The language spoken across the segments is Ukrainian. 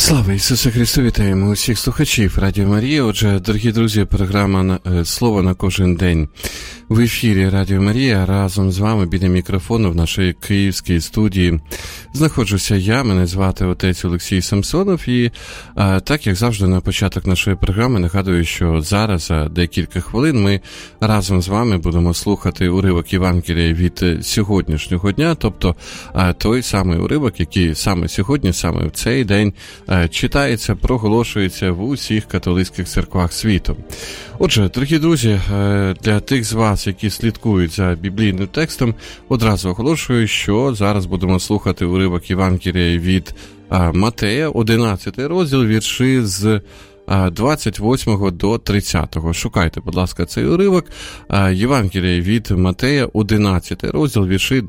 Слава Ісусу Христу! Вітаємо усіх слухачів Радіо Марія. Отже, дорогі друзі, програма «Слово на кожен день» в ефірі Радіо Марія. Разом з вами біля мікрофону в нашій київській студії знаходжуся я, мене звати отець Олексій Самсонов. І так, як завжди, на початок нашої програми нагадую, що зараз, за декілька хвилин, ми разом з вами будемо слухати уривок Євангелія від сьогоднішнього дня, тобто той самий уривок, який саме сьогодні, саме в цей день читається, проголошується в усіх католицьких церквах світу. Отже, дорогі друзі, для тих з вас, які слідкують за біблійним текстом, одразу оголошую, що зараз будемо слухати уривок Євангелія від Матея, 11 розділ, вірші з 28 до 30. Шукайте, будь ласка, цей уривок. Євангелія від Матея, 11 розділ, вірші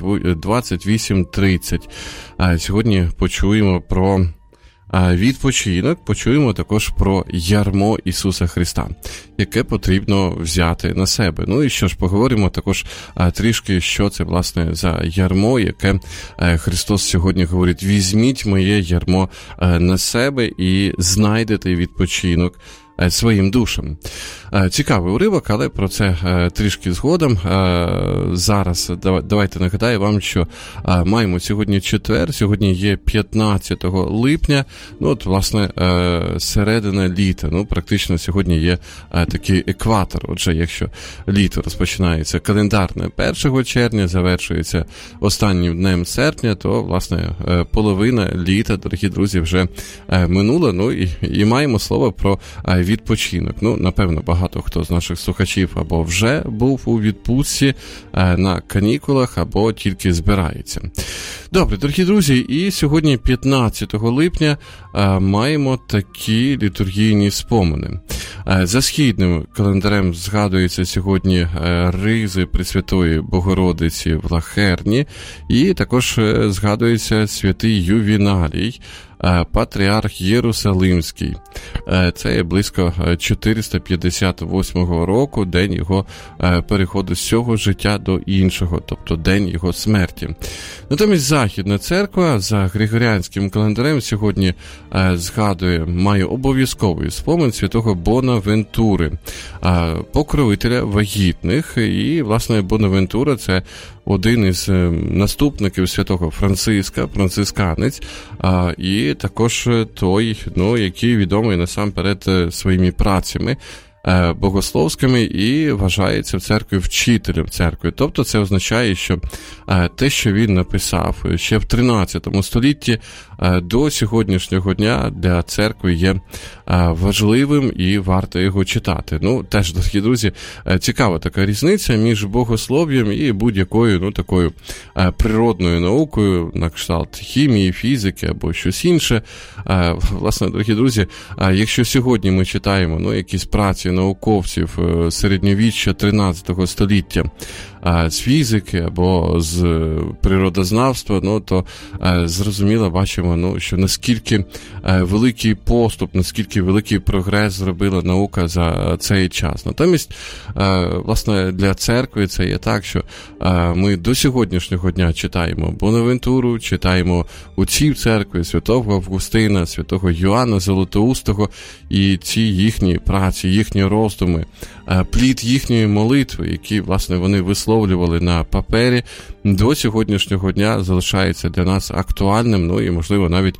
28-30. Сьогодні почуємо про відпочинок, почуємо також про ярмо Ісуса Христа, яке потрібно взяти на себе. Ну і що ж, поговоримо також трішки, що це, власне, за ярмо, яке Христос сьогодні говорить: «Візьміть моє ярмо на себе і знайдете відпочинок своїм душам». Цікавий уривок, але про це трішки згодом. Зараз давайте нагадаю вам, що маємо сьогодні четвер, сьогодні є 15 липня, ну от, власне, середина літа, ну практично сьогодні є такий екватор. Отже, якщо літо розпочинається календарне 1 червня, завершується останнім днем серпня, то, власне, половина літа, дорогі друзі, вже минула, ну і маємо слово про відпочинок. Ну, напевно, багато хто з наших слухачів або вже був у відпустці на канікулах, або тільки збирається. Добре, дорогі друзі, і сьогодні 15 липня маємо такі літургійні спомини. За східним календарем згадується сьогодні ризи Пресвятої Богородиці в Лахерні, і також згадується святий Ювіналій, патріарх Єрусалимський. Це є близько 458 року, день його переходу з цього життя до іншого, тобто день його смерті. Натомість Західна церква за григоріанським календарем сьогодні має обов'язковий спомин святого Бонавентури, покровителя вагітних. І, власне, Бонавентура – це один із наступників святого Франциска, францисканець, і також той, який відомий насамперед своїми працями богословськими і вважається в церкві вчителем церкви. Тобто це означає, що те, що він написав ще в 13 столітті, до сьогоднішнього дня для церкви є важливим і варто його читати. Ну, теж, дорогі друзі, цікава така різниця між богослов'ям і будь-якою, такою природною наукою, на кшталт хімії, фізики або щось інше. Власне, дорогі друзі, якщо сьогодні ми читаємо, якісь праці науковців середньовіччя 13 століття з фізики або з природознавства, то зрозуміло бачимо, що наскільки великий поступ, наскільки великий прогрес зробила наука за цей час. Натомість, власне, для церкви це є так, що ми до сьогоднішнього дня читаємо Бонавентуру, читаємо отців церкви, святого Августина, святого Йоанна Золотоустого, і ці їхні праці, їхні роздуми, плід їхньої молитви, які, власне, вони висловлювали на папері, до сьогоднішнього дня залишається для нас актуальним, і, можливо, навіть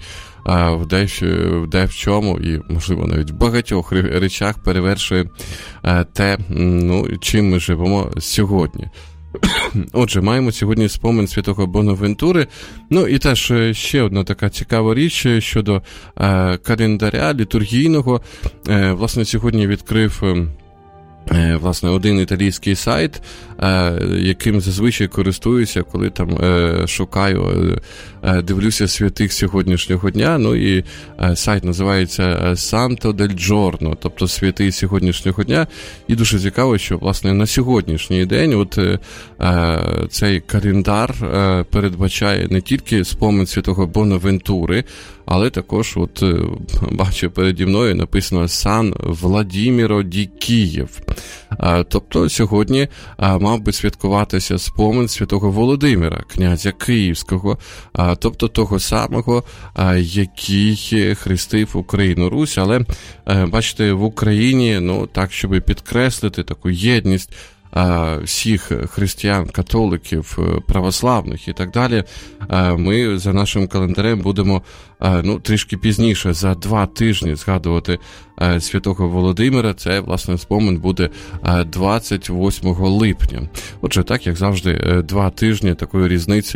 в чому і, можливо, навіть в багатьох речах перевершує те, чим ми живемо сьогодні. Отже, маємо сьогодні спомин святого Бонавентури. І теж ще одна така цікава річ щодо календаря літургійного. Власне, сьогодні відкрив один італійський сайт, яким зазвичай користуюся, коли там шукаю, дивлюся святих сьогоднішнього дня. І сайт називається Santo del Giorno, тобто святий сьогоднішнього дня. І дуже цікаво, що, власне, на сьогоднішній день цей календар передбачає не тільки спомин святого Бонавентури, але також, бачу переді мною, написано «Сан Владіміро ді Київ». Тобто сьогодні мав би святкуватися спомин святого Володимира, князя Київського, тобто того самого, який хрестив Україну Русь, але, бачите, в Україні, так, щоб підкреслити таку єдність всіх християн, католиків, православних і так далі, ми за нашим календарем будемо трішки пізніше, за 2 тижні згадувати святого Володимира. Це, власне, спомин буде 28 липня. Отже, так, як завжди, 2 тижні такої різниці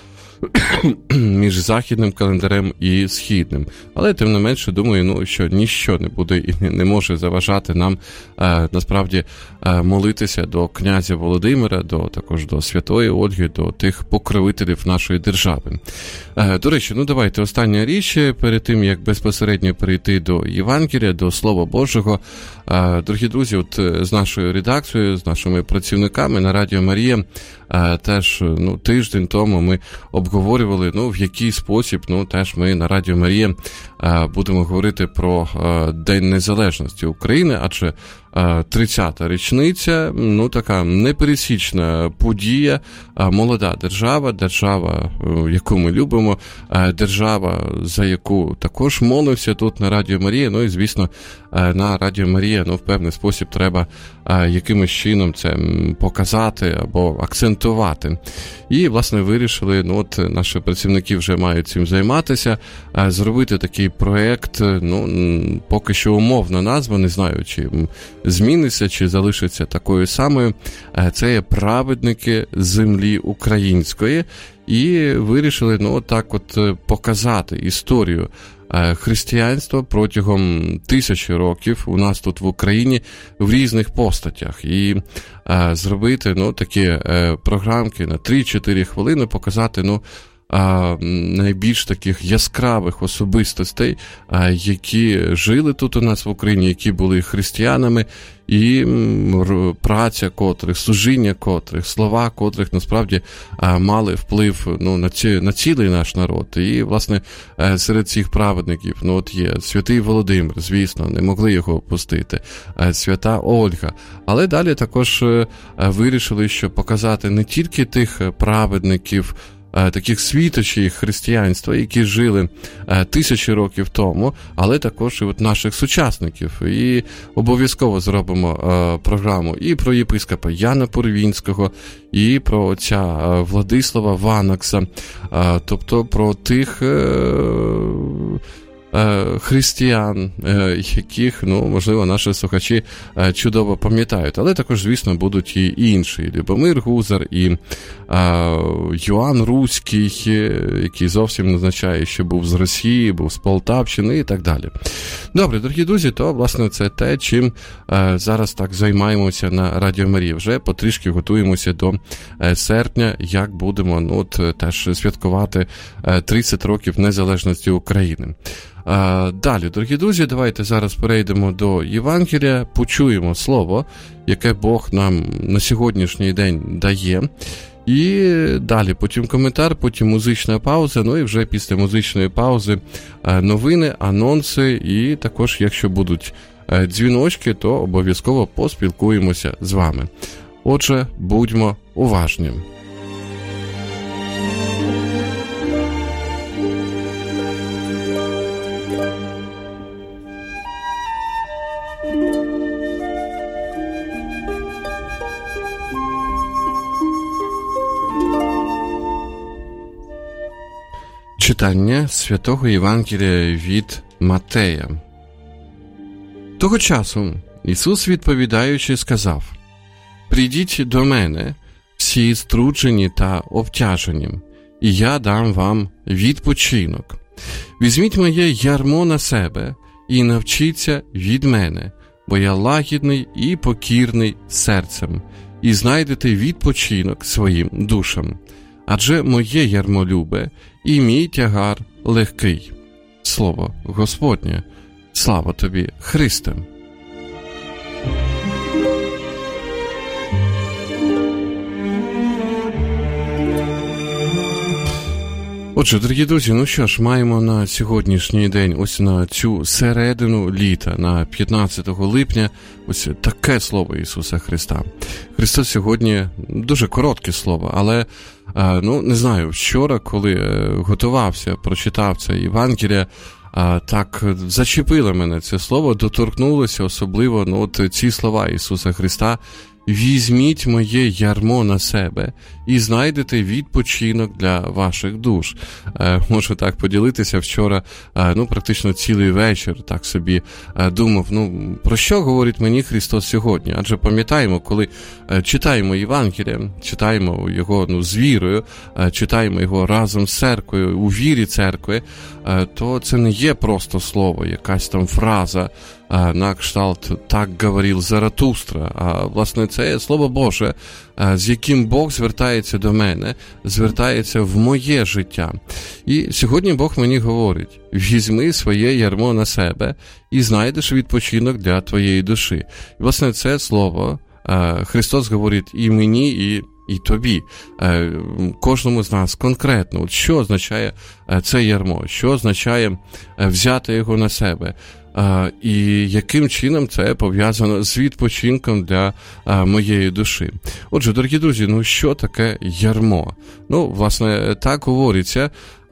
між західним календарем і східним. Але, тим не менше, думаю, що ніщо не буде і не може заважати нам, насправді, молитися до князя Володимира, також до Святої Ольги, до тих покровителів нашої держави. До речі, давайте остання річ, перед тим, як безпосередньо перейти до Євангелія, до Слова Божого. Дорогі друзі, от з нашою редакцією, з нашими працівниками на Радіо Марія, теж тиждень тому ми обговорювали, в який спосіб, теж ми на Радіо Марія будемо говорити про День Незалежності України, адже 30-та річниця, така непересічна подія, молода держава, яку ми любимо, держава, за яку також молився тут на Радіо Марія, і, звісно, на Радіо Марія, в певний спосіб треба якимось чином це показати або акцентувати. І, власне, вирішили, наші працівники вже мають цим займатися, зробити такий проєкт, поки що умовна назва, не знаю, чи зміниться, чи залишиться такою самою. Це є «Праведники землі української». І вирішили, показати історію християнства протягом 1000 років у нас тут в Україні в різних постатях. І зробити, такі програмки на 3-4 хвилини, показати, найбільш таких яскравих особистостей, які жили тут у нас в Україні, які були християнами, і праця котрих, служіння котрих, слова котрих насправді мали вплив на цілий наш народ. І, власне, серед цих праведників є святий Володимир, звісно, не могли його опустити, свята Ольга. Але далі також вирішили, що показати не тільки тих праведників, таких світочів християнства, які жили 1000 років тому, але також і от наших сучасників. І обов'язково зробимо програму і про єпископа Яна Пурвінського, і про отця Владислава Ванакса, тобто про тих християн, яких, можливо, наші слухачі чудово пам'ятають. Але також, звісно, будуть і інші. І Любомир Гузар, і Йоанн Руський, який зовсім не означає, що був з Росії, був з Полтавщини і так далі. Добре, дорогі друзі, то, власне, це те, чим зараз так займаємося на Радіо Марія. Вже потрішки готуємося до серпня, як будемо теж святкувати 30 років незалежності України. Далі, дорогі друзі, давайте зараз перейдемо до Євангелія, почуємо слово, яке Бог нам на сьогоднішній день дає. І далі потім коментар, потім музична пауза, і вже після музичної паузи новини, анонси, і також, якщо будуть дзвіночки, то обов'язково поспілкуємося з вами. Отже, будьмо уважні. Читання Святого Євангелія від Матея. Того часу Ісус, відповідаючи, сказав: «Прийдіть до мене, всі струджені та обтяжені, і я дам вам відпочинок. Візьміть моє ярмо на себе і навчіться від мене, бо я лагідний і покірний серцем, і знайдете відпочинок своїм душам. Адже моє ярмо любе, і мій тягар легкий». Слово Господнє. Слава тобі, Христе! Отже, дорогі друзі, ну що ж, маємо на сьогоднішній день, ось на цю середину літа, на 15 липня, ось таке слово Ісуса Христа. Христос сьогодні дуже коротке слово, але, ну, не знаю, вчора, коли готувався, прочитав це Євангеліє, так зачепило мене це слово, доторкнулося особливо, ну, от ці слова Ісуса Христа: «Візьміть моє ярмо на себе і знайдете відпочинок для ваших душ». Можу так поділитися, вчора, ну, практично цілий вечір так собі думав, ну, про що говорить мені Христос сьогодні? Адже пам'ятаємо, коли читаємо Євангеліє, читаємо його, ну, з вірою, читаємо його разом з церквою, у вірі церкви, то це не є просто слово, якась там фраза, на кшталт «так говорив Заратустра», а, власне, це Слово Боже, з яким Бог звертається до мене, звертається в моє життя. І сьогодні Бог мені говорить: візьми своє ярмо на себе і знайдеш відпочинок для твоєї душі. І, власне, це слово Христос говорить і мені, і тобі, кожному з нас конкретно. От що означає це ярмо, що означає взяти його на себе, і яким чином це пов'язано з відпочинком для моєї душі. Отже, дорогі друзі, ну що таке ярмо? Ну, власне, так говориться,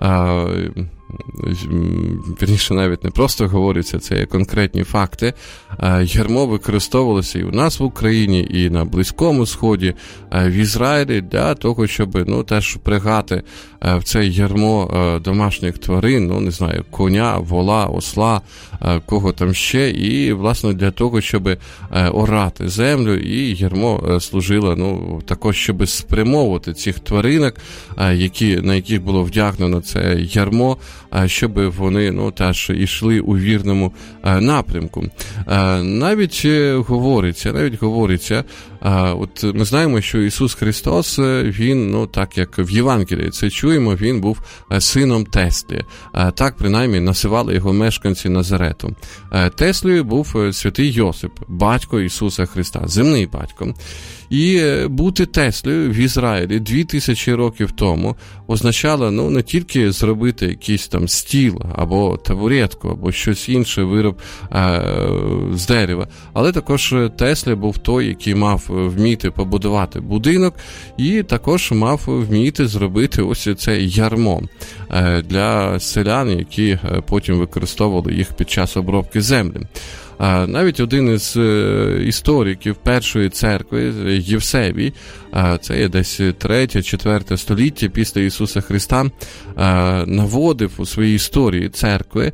вірніше, навіть не просто говориться, це є конкретні факти. Ярмо використовувалося і у нас в Україні, і на Близькому Сході, в Ізраїлі, для того, щоб, ну, теж впрягати в це ярмо домашніх тварин, ну, не знаю, коня, вола, осла, кого там ще, і, власне, для того, щоб орати землю, і ярмо служило, ну, також, щоб спрямовувати цих тваринок, на яких було вдягнено це ярмо, щоб вони, ну, теж йшли у вірному напрямку. Навіть говориться, от ми знаємо, що Ісус Христос, він, ну, так як в Євангелії це чуємо, він був сином Теслі. Так, принаймні, називали його мешканці Назарету. Теслею був святий Йосип, батько Ісуса Христа, земний батько. І бути Теслею в Ізраїлі 2000 років тому означало, ну, не тільки зробити якийсь там стіл, або табуретку, або щось інше, вироб з дерева, але також Тесля був той, який мав вміти побудувати будинок, і також мав вміти зробити ось це ярмо для селян, які потім використовували їх під час обробки землі. Навіть один із істориків Першої церкви, Євсевій, це є десь 3-4 століття після Ісуса Христа, наводив у своїй історії церкви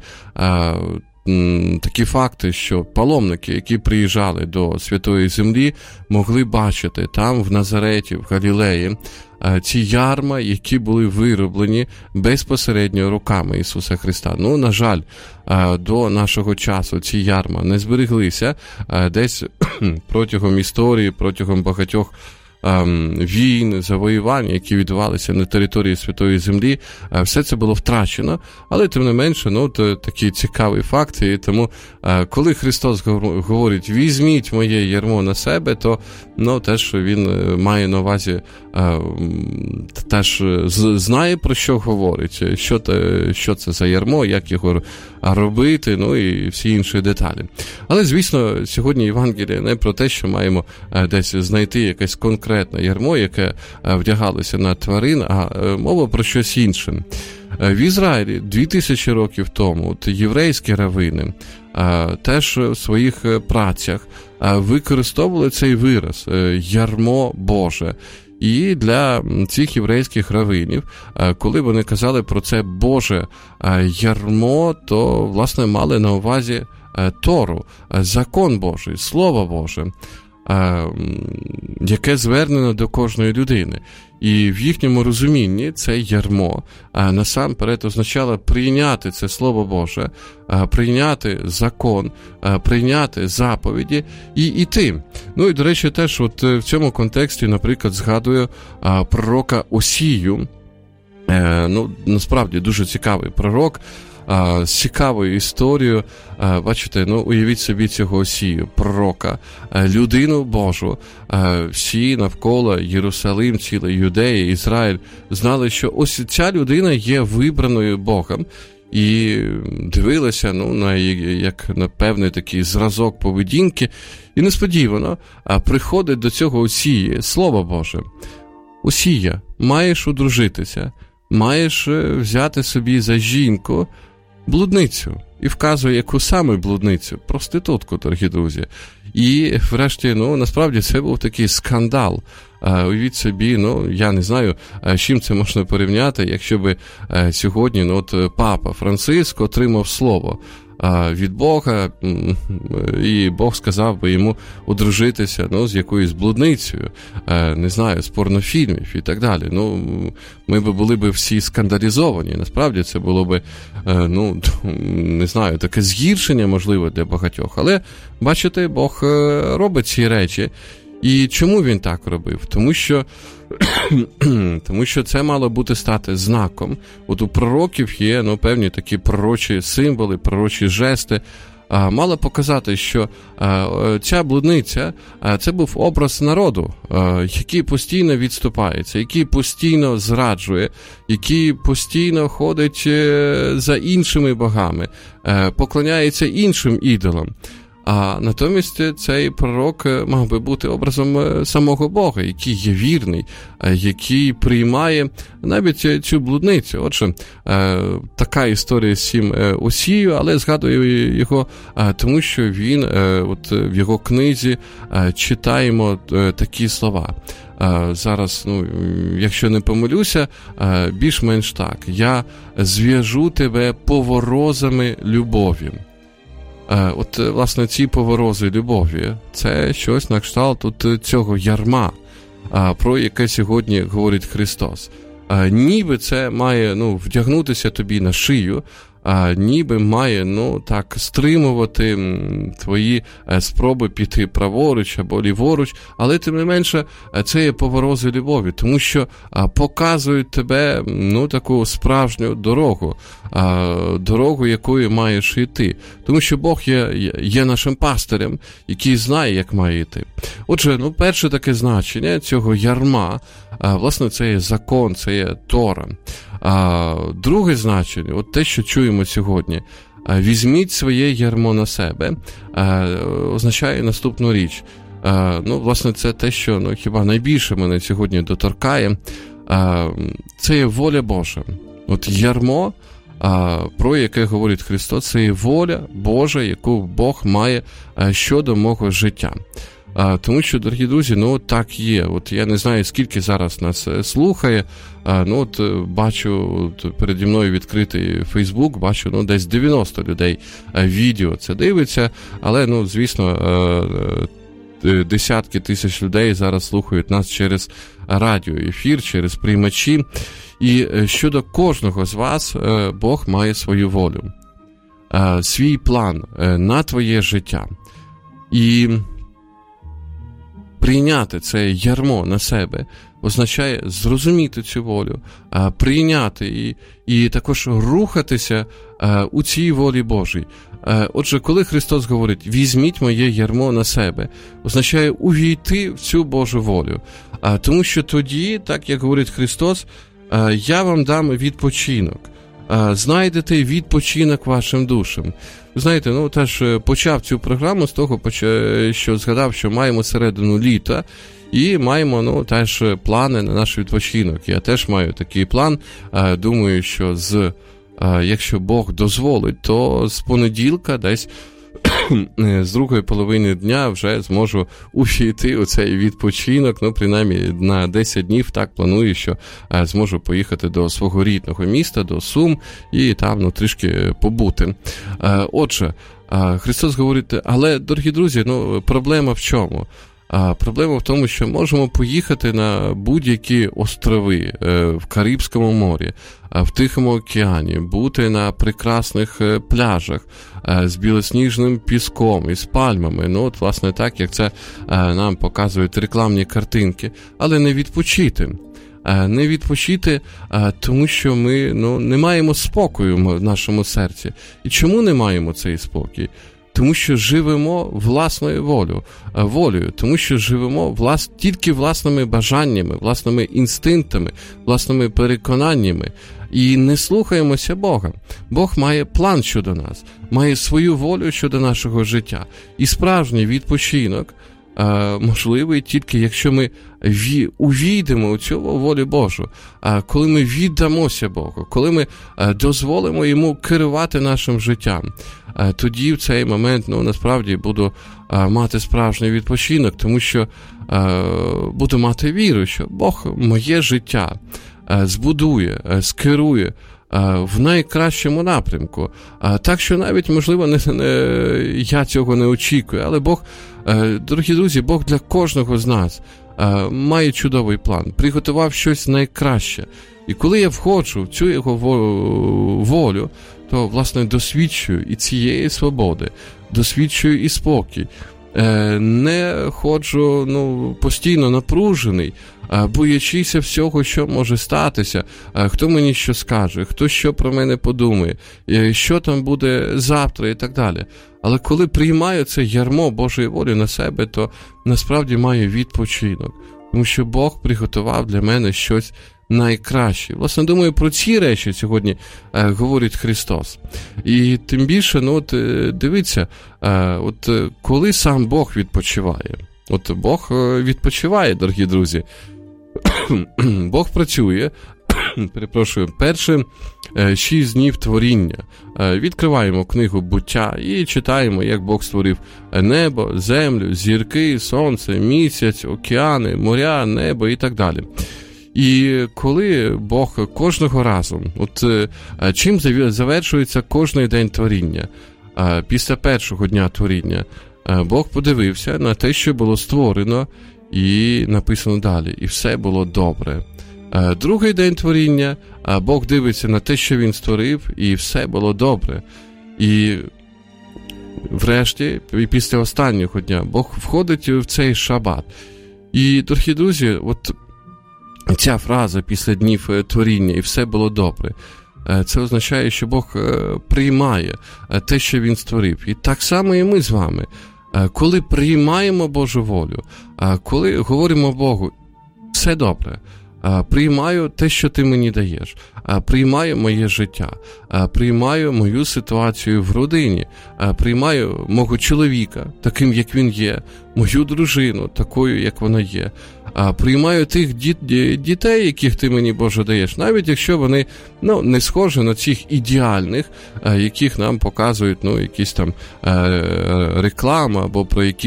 такі факти, що паломники, які приїжджали до Святої Землі, могли бачити там, в Назареті, в Галілеї, ці ярма, які були вироблені безпосередньо руками Ісуса Христа. Ну, на жаль, до нашого часу ці ярма не збереглися. Десь протягом історії, протягом багатьох війн, завоювань, які відбувалися на території Святої Землі, все це було втрачено, але тим не менше, ну, то такий цікавий факт, і тому, коли Христос говорить «візьміть моє ярмо на себе», то, ну, теж він має на увазі, теж знає, про що говорить, що це за ярмо, як його робити, ну, і всі інші деталі. Але, звісно, сьогодні Євангеліє не про те, що маємо десь знайти якесь конкретне ярмо, яке вдягалося на тварин, а мова про щось інше. В Ізраїлі 2000 років тому от єврейські равини теж в своїх працях використовували цей вираз «ярмо Боже». І для цих єврейських равинів, коли вони казали про це Боже ярмо, то, власне, мали на увазі Тору, закон Божий, Слово Боже, яке звернено до кожної людини. І в їхньому розумінні це ярмо насамперед означало прийняти це Слово Боже, прийняти закон, прийняти заповіді і йти. Ну і, до речі, теж от в цьому контексті, наприклад, згадую пророка Осію, насправді дуже цікавий пророк, з цікавою історією. Бачите, уявіть собі цього Осію, пророка, людину Божу. Всі навколо Єрусалим, ціла Юдея, Ізраїль знали, що ось ця людина є вибраною Богом. І дивилися на певний такий зразок поведінки. І несподівано приходить до цього Осії Слово Боже. Осія, маєш одружитися, маєш взяти собі за жінку блудницю. І вказує, яку саме блудницю? Проститутку, дорогі друзі. І врешті, насправді це був такий скандал. Уявіть собі, я не знаю, з чим це можна порівняти, якщо би сьогодні Папа Франциск отримав слово від Бога, і Бог сказав би йому одружитися з якоюсь блудницею, не знаю, з порнофільмів і так далі. Ми б були б всі скандалізовані. Насправді це було б, не знаю, таке згіршення, можливо, для багатьох. Але, бачите, Бог робить ці речі. І чому він так робив? Тому що це мало бути стати знаком. От у пророків є певні такі пророчі символи, пророчі жести. Мало показати, що ця блудниця – це був образ народу, який постійно відступається, який постійно зраджує, який постійно ходить за іншими богами, поклоняється іншим ідолам. А натомість цей пророк мав би бути образом самого Бога, який є вірний, який приймає навіть цю блудницю. Отже, така історія з цим Осією, але згадую його, тому що він, в його книзі читаємо такі слова. Зараз, якщо не помилюся, більш-менш так. «Я зв'яжу тебе поворозами любові». Власне, ці поворози любові – це щось на кшталт цього ярма, про яке сьогодні говорить Христос. Ніби це має вдягнутися тобі на шию, ніби має так стримувати твої спроби піти праворуч або ліворуч, але тим не менше це є поворози любові, тому що показують тебе таку справжню дорогу, якою маєш йти, тому що Бог є нашим пастирем, який знає, як має йти. Отже, перше таке значення цього ярма, власне, це є закон, це є Тора. Друге значення, те, що чуємо сьогодні, візьміть своє ярмо на себе, означає наступну річ. Власне, це те, що хіба найбільше мене сьогодні доторкає, це є воля Божа. Ярмо, про яке говорить Христос, це є воля Божа, яку Бог має щодо мого життя. Тому що, дорогі друзі, так є. Я не знаю, скільки зараз нас слухає. Бачу, переді мною відкритий Фейсбук, бачу, десь 90 людей відео це дивиться, але, звісно, десятки тисяч людей зараз слухають нас через радіоефір, через приймачі. І щодо кожного з вас Бог має свою волю, свій план на твоє життя. І прийняти це ярмо на себе означає зрозуміти цю волю, прийняти і також рухатися у цій волі Божій. Отже, коли Христос говорить «візьміть моє ярмо на себе», означає увійти в цю Божу волю. Тому що тоді, так як говорить Христос, я вам дам відпочинок. Знайдете відпочинок вашим душам. Ви знаєте, теж почав цю програму з того, що згадав, що маємо середину літа і маємо теж плани на наш відпочинок. Я теж маю такий план. Думаю, що якщо Бог дозволить, то з понеділка десь з другої половини дня вже зможу увійти у цей відпочинок, принаймні на 10 днів, так планую, що зможу поїхати до свого рідного міста, до Сум, і там трішки побути. Отже, Христос говорить, але, дорогі друзі, проблема в чому? Проблема в тому, що можемо поїхати на будь-які острови в Карибському морі, в Тихому океані, бути на прекрасних пляжах з білосніжним піском і з пальмами. Власне, так, як це нам показують рекламні картинки, але не відпочити. не відпочити, тому що ми не маємо спокою в нашому серці. І чому не маємо цей спокій? Тому що живемо власною волею, тому що живемо тільки власними бажаннями, власними інстинктами, власними переконаннями. І не слухаємося Бога. Бог має план щодо нас, має свою волю щодо нашого життя. І справжній відпочинок можливий тільки якщо ми увійдемо у цю волю Божу, коли ми віддамося Богу, коли ми дозволимо Йому керувати нашим життям. Тоді в цей момент, насправді, буду мати справжній відпочинок, тому що буду мати віру, що Бог моє життя збудує, скерує в найкращому напрямку. Так що навіть, можливо, я цього не очікую, але Бог, дорогі друзі, Бог для кожного з нас має чудовий план, приготував щось найкраще. І коли я входжу в цю Його волю, то, власне, досвідчую і цієї свободи, досвідчую і спокій. Не ходжу постійно напружений, боячися всього, що може статися, хто мені що скаже, хто що про мене подумає, що там буде завтра і так далі. Але коли приймаю це ярмо Божої волі на себе, то насправді маю відпочинок, тому що Бог приготував для мене щось найкраще. Власне, думаю, про ці речі сьогодні говорить Христос. І тим більше, дивіться, коли сам Бог відпочиває. Бог відпочиває, дорогі друзі. Бог працює, перші 6 днів творіння. Відкриваємо книгу «Буття» і читаємо, як Бог створив небо, землю, зірки, сонце, місяць, океани, моря, небо і так далі. І коли Бог кожного разу, чим завершується кожний день творіння? Після першого дня творіння Бог подивився на те, що було створено, і написано далі, і все було добре. Другий день творіння, Бог дивиться на те, що Він створив, і все було добре. І врешті, після останнього дня, Бог входить в цей шабат. І, дорогі друзі, ця фраза після днів творіння, і все було добре, це означає, що Бог приймає те, що Він створив. І так само і ми з вами. Коли приймаємо Божу волю, коли говоримо Богу, все добре, приймаю те, що ти мені даєш, приймаю моє життя, приймаю мою ситуацію в родині, приймаю мого чоловіка, таким, як він є, мою дружину, такою, як вона є, приймаю тих дітей, яких ти мені, Боже, даєш, навіть якщо вони не схожі на цих ідеальних, яких нам показують якісь там реклама, або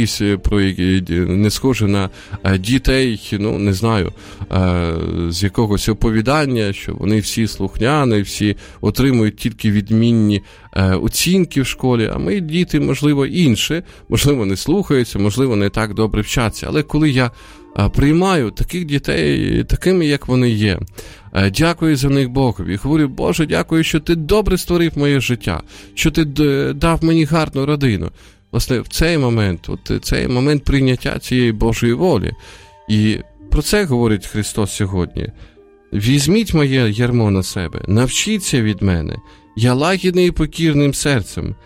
не схожі на дітей, не знаю, з якогось оповідання, що вони всі слухняні, всі отримують тільки відмінні оцінки в школі, а мої діти, можливо, інші, можливо, не слухаються, можливо, не так добре вчаться, але коли я приймаю таких дітей такими, як вони є. Дякую за них Богові. Говорю, Боже, дякую, що ти добре створив моє життя, що ти дав мені гарну родину. Власне, в цей момент прийняття цієї Божої волі. І про це говорить Христос сьогодні. Візьміть моє ярмо на себе, навчіться від мене, я лагідний і покірним серцем,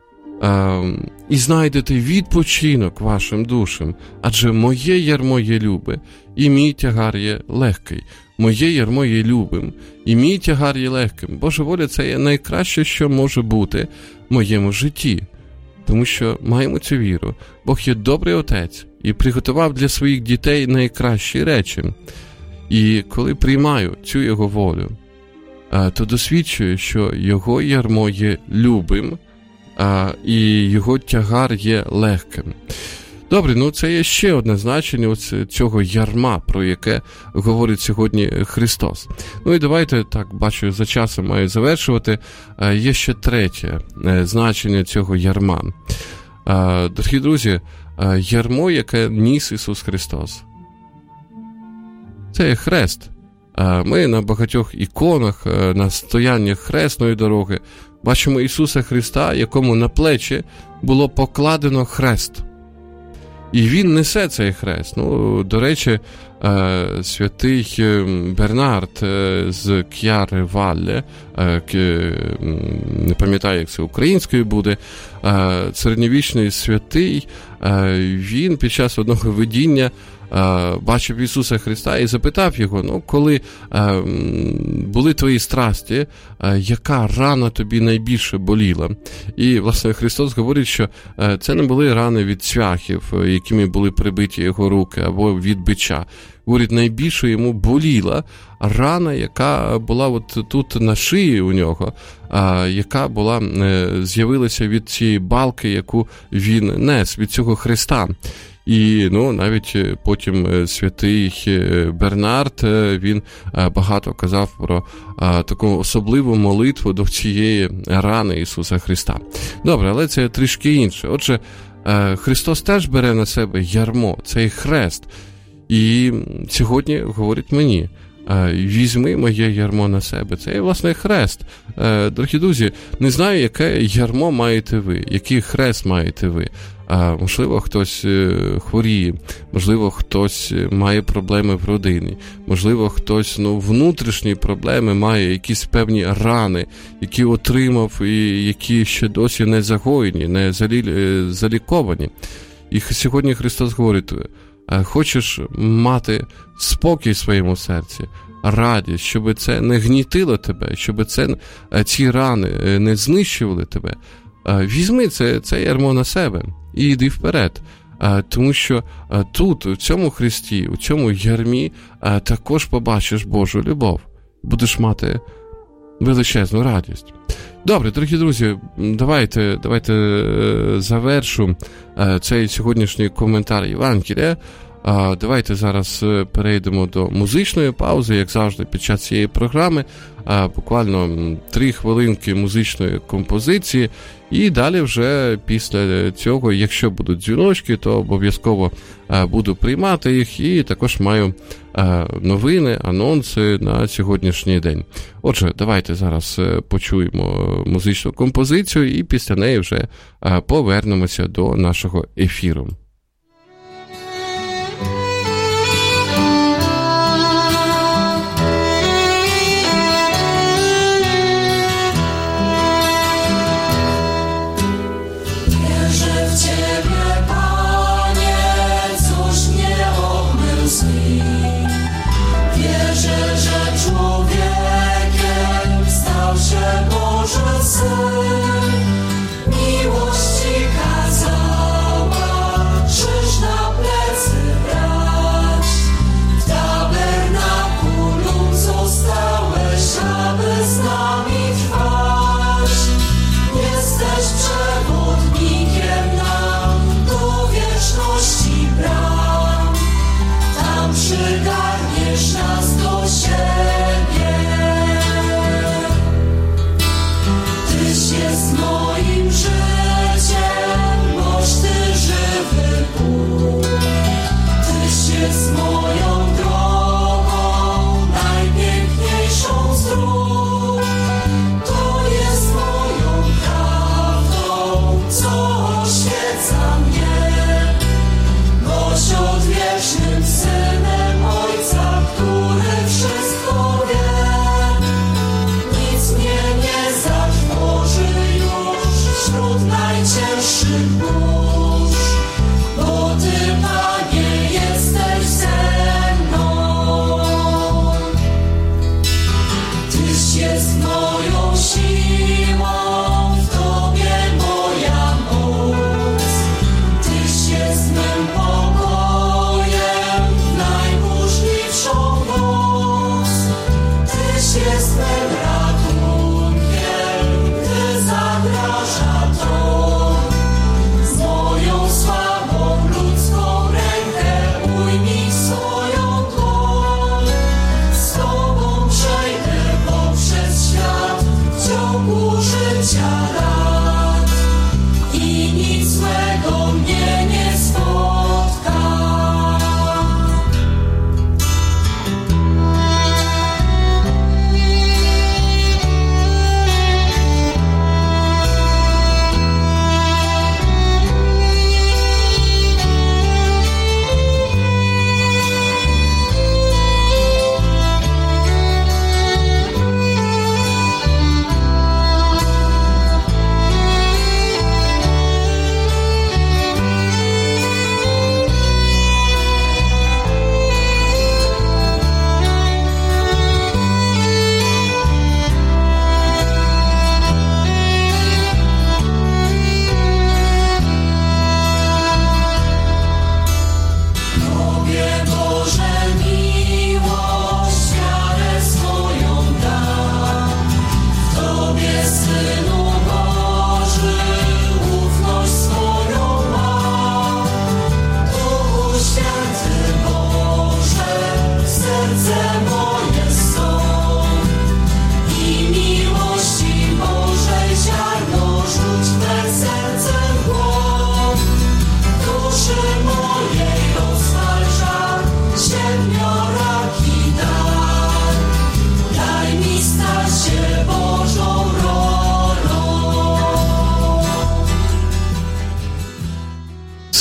і знайдете відпочинок вашим душам, адже моє ярмо є любе, і мій тягар є легкий. Моє ярмо є любим, і мій тягар є легким. Божа воля – це є найкраще, що може бути в моєму житті. Тому що маємо цю віру. Бог є добрий Отець і приготував для своїх дітей найкращі речі. І коли приймаю цю Його волю, то досвідчую, що Його ярмо є любим, і Його тягар є легким. Добре, це є ще одне значення цього ярма, про яке говорить сьогодні Христос. І давайте, так, бачу, за часом маю завершувати. Є ще третє значення цього ярма. Дорогі друзі, ярмо, яке ніс Ісус Христос. Це є хрест. Ми на багатьох іконах, на стояннях хресної дороги бачимо Ісуса Христа, якому на плечі було покладено хрест. І він несе цей хрест. Ну, до речі, святий Бернард з К'яри Валле, не пам'ятаю, як це українською буде, середньовічний святий, він під час одного видіння бачив Ісуса Христа і запитав його, ну, коли були твої страсті, яка рана тобі найбільше боліла? І, власне, Христос говорить, що це не були рани від цвяхів, якими були прибиті його руки, або від бича. Говорить, найбільше йому боліла рана, яка була от тут на шиї у нього, яка була, з'явилася від цієї балки, яку він нес, від цього хреста. І, ну, навіть потім святий Бернард, він багато казав про таку особливу молитву до цієї рани Ісуса Христа. Добре, але це трішки інше. Отже, Христос теж бере на себе ярмо, цей хрест. І сьогодні говорить мені, візьми моє ярмо на себе. Це є, власне, хрест. Дорогі друзі, не знаю, яке ярмо маєте ви, який хрест маєте ви. Можливо, хтось хворіє, можливо, хтось має проблеми в родині, можливо, хтось внутрішні проблеми має, якісь певні рани, які отримав і які ще досі не загоєні, не заліковані. І сьогодні Христос говорить, хочеш мати спокій в своєму серці, радість, щоб це не гнітило тебе, щоб ці рани не знищували тебе, візьми це ярмо на себе і йди вперед. Тому що тут, у цьому Христі, у цьому ярмі також побачиш Божу любов. Будеш мати величезну радість. Добре, дорогі друзі, давайте завершу цей сьогоднішній коментар Євангелія. Давайте зараз перейдемо до музичної паузи, як завжди, під час цієї програми. Буквально 3 хвилинки музичної композиції. І далі вже після цього, якщо будуть дзвіночки, то обов'язково буду приймати їх. І також маю новини, анонси на сьогоднішній день. Отже, давайте зараз почуємо музичну композицію і після неї вже повернемося до нашого ефіру. Wśród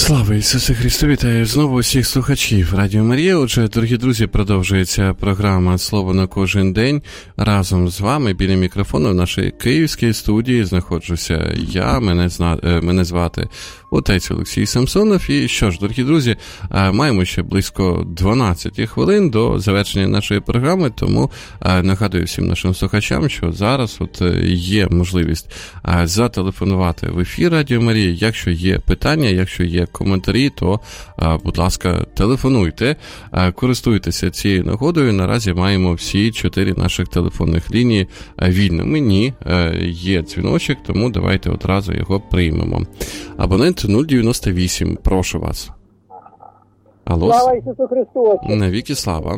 Слава Ісусу Христу! Вітаю знову усіх слухачів Радіо Марія. Отже, дорогі друзі, продовжується програма «Слово на кожен день». Разом з вами біля мікрофону в нашій київській студії знаходжуся я, мене звати отець Олексій Самсонов. І що ж, дорогі друзі, маємо ще близько 12 хвилин до завершення нашої програми, тому нагадую всім нашим слухачам, що зараз є можливість зателефонувати в ефір Радіо Марія. Якщо є питання, якщо є коментарі, то, будь ласка, телефонуйте, користуйтеся цією нагодою. Наразі маємо всі 4 наших телефонних лінії вільними. Ні, є дзвіночок, тому давайте одразу його приймемо. Абонент 098, прошу вас. Алло. Слава Ісусу Христу! Навіки слава.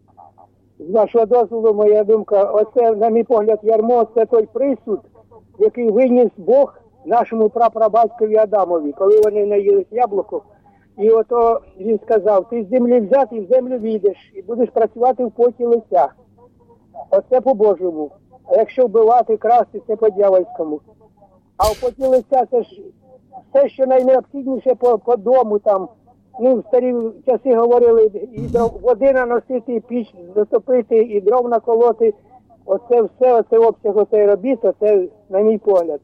З вашого дозволу, моя думка, оце, на мій погляд, ярмо, це той присуд, який виніс Бог нашому прапрабатькові Адамові, коли вони наїлись яблуко. І ото він сказав, ти з землі взятий, в землю війдеш, і будеш працювати в поті лиця. Оце по-божому. А якщо вбивати, красти, це по-дьявольському. А в поті лиця це ж все, що найнеобхідніше по дому там. Ну, в старі часи говорили, і води наносити, і піч затопити, і дров наколоти. Оце все, оце обсяг оцей робіт, оце, на мій погляд.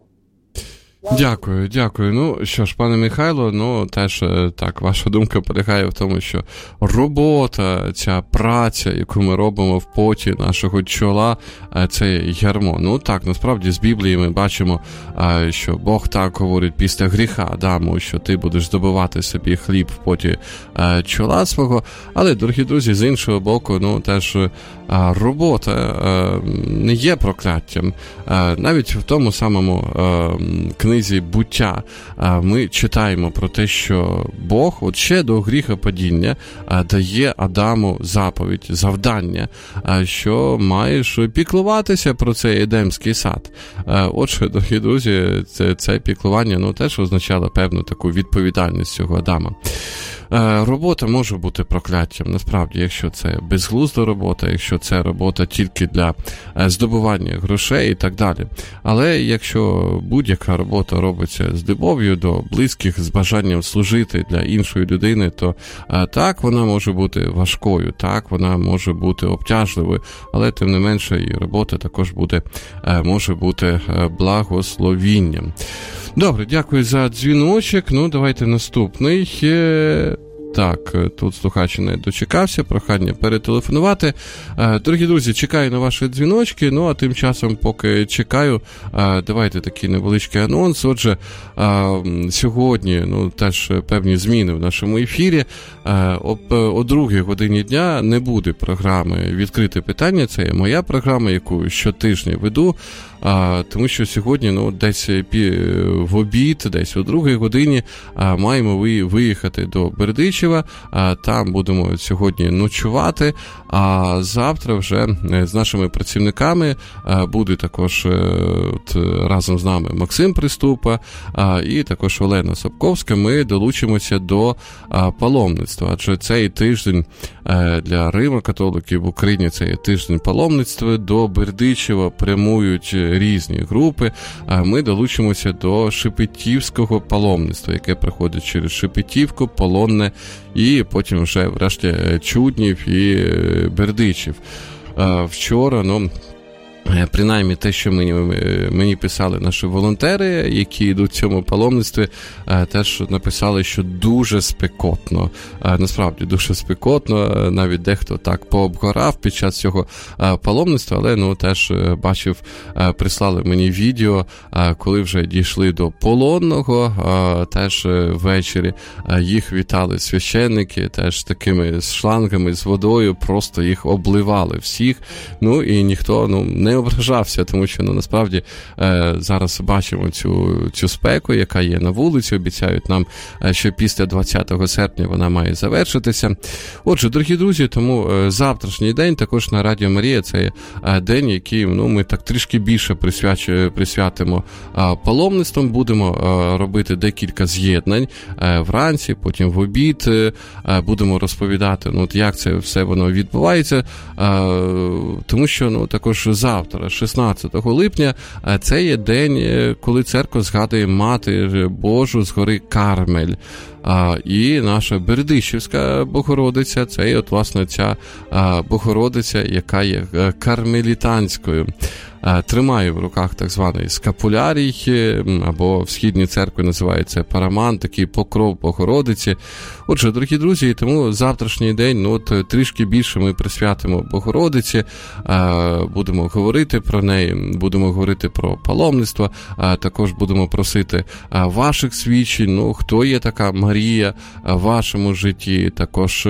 Дякую. Ну, що ж, пане Михайло, теж так, ваша думка полягає в тому, що робота, ця праця, яку ми робимо в поті нашого чола, це ярмо. Ну, так, насправді, з Біблії ми бачимо, що Бог так говорить після гріха Адаму, що ти будеш здобувати собі хліб в поті чола свого. Але, дорогі друзі, з іншого боку, теж робота не є прокляттям. Навіть в тому самому книзі «Буття» ми читаємо про те, що Бог от ще до гріхопадіння дає Адаму заповідь, завдання, що маєш піклуватися про цей Едемський сад. Отже, дорогі друзі, це піклування теж означало певну таку відповідальність цього Адама. Робота може бути прокляттям, насправді, якщо це безглузда робота, якщо це робота тільки для здобування грошей і так далі. Але якщо будь-яка робота робиться з любов'ю до близьких, з бажанням служити для іншої людини, то так, вона може бути важкою, так, вона може бути обтяжливою, але тим не менше і робота також може бути благословінням. Добре, дякую за дзвіночок. Давайте наступний. Так, тут слухач не дочекався, прохання перетелефонувати. Дорогі друзі, чекаю на ваші дзвіночки, а тим часом, поки чекаю, давайте такий невеличкий анонс. Отже, сьогодні, теж певні зміни в нашому ефірі. О 2 годині дня не буде програми «Відкрите питання», це є моя програма, яку щотижня веду. Тому що сьогодні, десь в обід, десь о 2 годині маємо виїхати до Бердичева, там будемо сьогодні ночувати, а завтра вже з нашими працівниками буде також разом з нами Максим Приступа і також Олена Сапковська. Ми долучимося до паломництва, адже цей тиждень для Римо-католиків в Україні це є тиждень паломництва, до Бердичева прямують різні групи. Ми долучимося до Шепетівського паломництва, яке проходить через Шепетівку, Полонне і потім вже врешті Чуднів і Бердичів. Вчора, принаймні те, що мені писали наші волонтери, які йдуть в цьому паломництві, теж написали, що дуже спекотно. Насправді, дуже спекотно. Навіть дехто так пообгорав під час цього паломництва, але теж бачив, прислали мені відео, коли вже дійшли до Полонного, теж ввечері їх вітали священники, теж такими шлангами з водою, просто їх обливали всіх, і ніхто не ображався, тому що насправді зараз бачимо цю спеку, яка є на вулиці, обіцяють нам, що після 20 серпня вона має завершитися. Отже, дорогі друзі, тому завтрашній день також на Радіо Марія це день, який ми так трішки більше присвятимо паломництвам, будемо робити декілька з'єднань вранці, потім в обід, будемо розповідати, як це все воно відбувається, тому що також завтра, 16 липня, це є день, коли церква згадує Матір Божу з гори Кармель. І наша Бердичівська Богородиця, це і от, власне, ця Богородиця, яка є кармелітанською. Тримає в руках так званий скапулярій, або в східній церкві називається парамант, такий покров Богородиці. Отже, дорогі друзі, тому завтрашній день, от трішки більше ми присвятимо Богородиці, будемо говорити про неї, будемо говорити про паломництво, також будемо просити ваших свідчень, хто є така Марія в вашому житті, також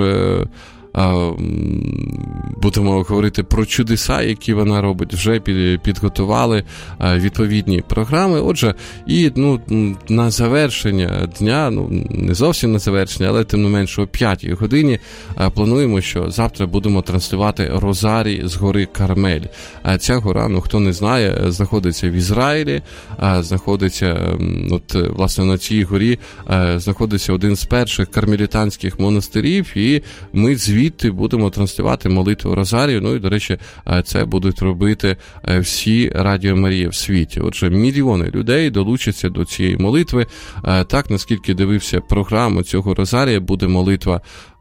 будемо говорити про чудеса, які вона робить, вже підготували відповідні програми. Отже, і на завершення дня, не зовсім на завершення, але тим не менше о 5 годині плануємо, що завтра будемо транслювати Розарій з гори Кармель. Ця гора, хто не знає, знаходиться в Ізраїлі, знаходиться, власне, на цій горі знаходиться один з перших кармелітанських монастирів, і ми звідти будемо транслювати молитву Розарію. І, до речі, це будуть робити всі Радіо Марія в світі. Отже, мільйони людей долучаться до цієї молитви. Так, наскільки дивився програму цього Розарія, буде молитва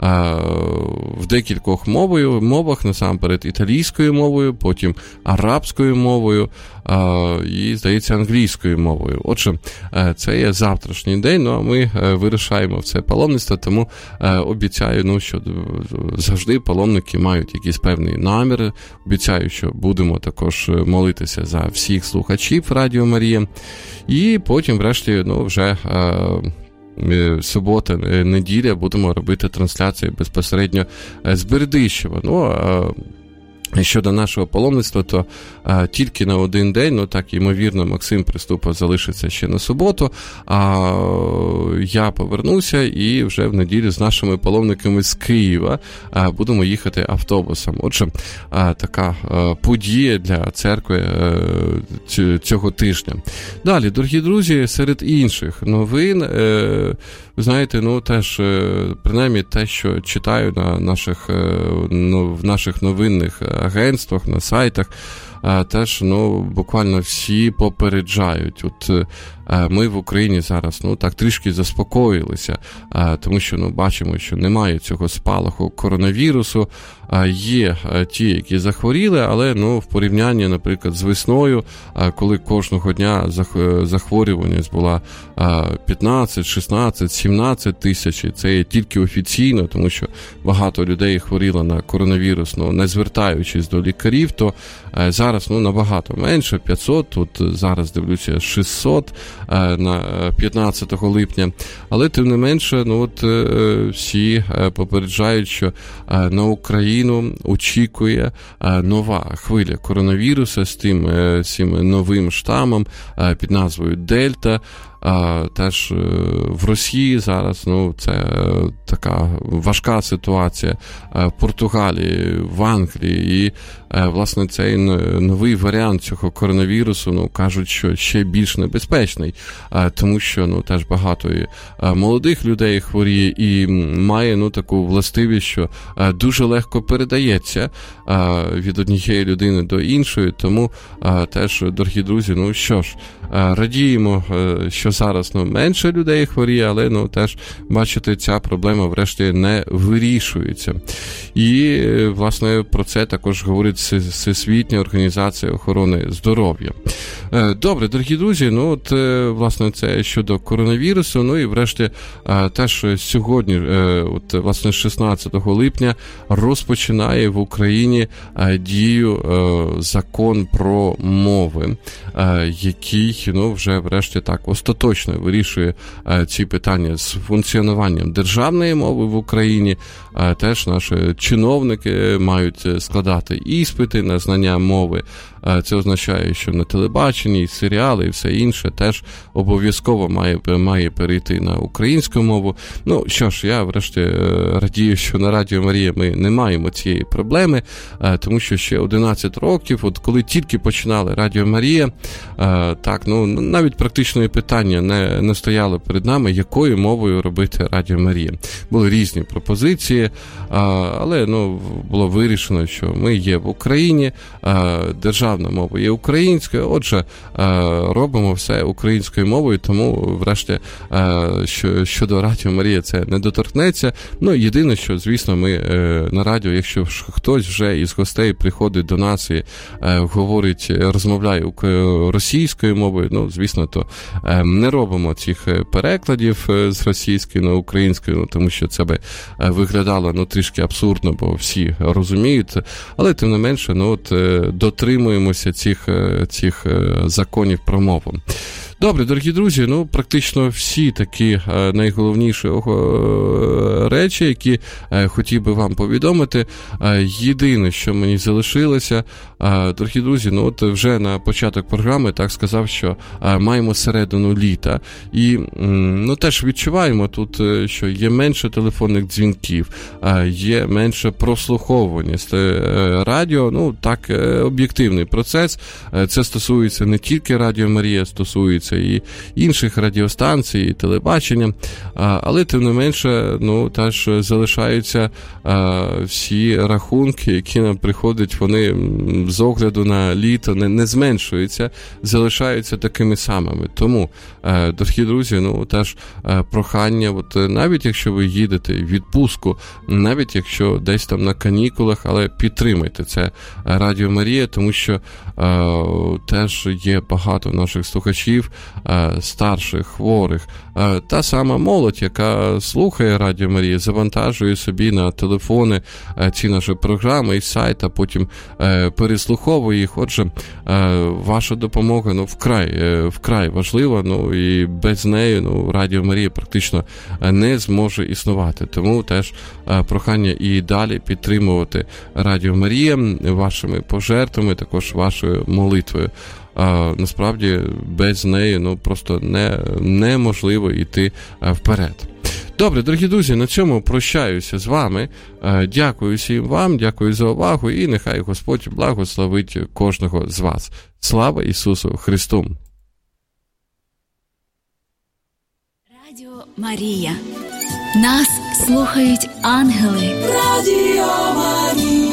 в декількох мовах, насамперед італійською мовою, потім арабською мовою і, здається, англійською мовою. Отже, це є завтрашній день, а ми вирушаємо в це паломництво, тому обіцяю, що завжди паломники мають якісь певні наміри. Обіцяю, що будемо також молитися за всіх слухачів Радіо Марія. І потім, врешті, вже субота, неділя будемо робити трансляції безпосередньо з Бердичева. Щодо нашого паломництва, то тільки на один день, так, ймовірно, Максим Приступа залишиться ще на суботу, а я повернуся і вже в неділю з нашими паломниками з Києва будемо їхати автобусом. Отже, така подія для церкви цього тижня. Далі, дорогі друзі, серед інших новин, ви знаєте, теж, принаймні те, що читаю на в наших новинних агентствах, на сайтах, теж, буквально всі попереджають. От ми в Україні зараз, так трішки заспокоїлися, тому що, бачимо, що немає цього спалаху коронавірусу. Є ті, які захворіли, але, в порівнянні, наприклад, з весною, коли кожного дня захворюваність була 15, 16, 17 тисяч, це є тільки офіційно, тому що багато людей хворіло на коронавірус, не звертаючись до лікарів, то зараз, набагато менше, 500, тут зараз дивлюся 600 на 15 липня, але тим не менше, всі попереджають, що на Україну очікує нова хвиля коронавірусу з цим новим штамом під назвою Дельта. Теж в Росії зараз, це така важка ситуація, в Португалії, в Англії, і, власне, цей новий варіант цього коронавірусу, кажуть, що ще більш небезпечний, тому що, теж багато молодих людей хворіє і має, таку властивість, що дуже легко передається від однієї людини до іншої, тому теж, дорогі друзі, що ж, радіємо, що зараз менше людей хворіє, але теж, бачите, ця проблема врешті не вирішується. І, власне, про це також говорить Всесвітня організація охорони здоров'я. Добре, дорогі друзі, власне, це щодо коронавірусу, і врешті теж сьогодні, власне, 16 липня розпочинає в Україні дію закон про мови, який, вже врешті так остаточно вирішує ці питання з функціонуванням державної мови в Україні. Теж наші чиновники мають складати іспити на знання мови. Це означає, що на телебаченні, серіали і все інше теж обов'язково має перейти на українську мову. Що ж, я врешті радію, що на Радіо Марія ми не маємо цієї проблеми, тому що ще 11 років, коли тільки починали Радіо Марія, так, навіть практичної питання не стояло перед нами, якою мовою робити Радіо Марія. Були різні пропозиції, але було вирішено, що ми є в Україні, держава державна мова є українською, отже, робимо все українською мовою, тому, врешті, щодо Радіо Марія це не доторкнеться. Ну, єдине, що, звісно, ми на радіо, якщо хтось вже із гостей приходить до нас і говорить, розмовляє російською мовою, ну, звісно, то не робимо цих перекладів з російської на українську, тому що це би виглядало трішки абсурдно, бо всі розуміють, але тим не менше, дотримуємося цих законів про мову. Добре, дорогі друзі, практично всі такі найголовніші речі, які хотів би вам повідомити. Єдине, що мені залишилося, дорогі друзі, вже на початок програми так сказав, що маємо середину літа. І теж відчуваємо тут, що є менше телефонних дзвінків, є менше прослуховування радіо, так, об'єктивний процес. Це стосується не тільки Радіо Марія, стосується і інших радіостанцій, і телебачення, але тим не менше, теж залишаються всі рахунки, які нам приходять, вони з огляду на літо не зменшуються, залишаються такими самими. Тому, дорогі друзі, теж прохання, навіть якщо ви їдете в відпустку, навіть якщо десь там на канікулах, але підтримайте це Радіо Марія, тому що теж є багато наших слухачів, старших, хворих. Та сама молодь, яка слухає Радіо Марія, завантажує собі на телефони ці наші програми і сайт, а потім переслуховує їх. Отже, ваша допомога вкрай важлива, і без неї Радіо Марія практично не зможе існувати. Тому теж прохання і далі підтримувати Радіо Марія вашими пожертвами, також вашою молитвою. Насправді без неї просто неможливо йти вперед. Добре, дорогі друзі, на цьому прощаюся з вами. Дякую всім вам, дякую за увагу і нехай Господь благословить кожного з вас. Слава Ісусу Христу! Радіо Марія. Нас слухають ангели. Радіо Марія.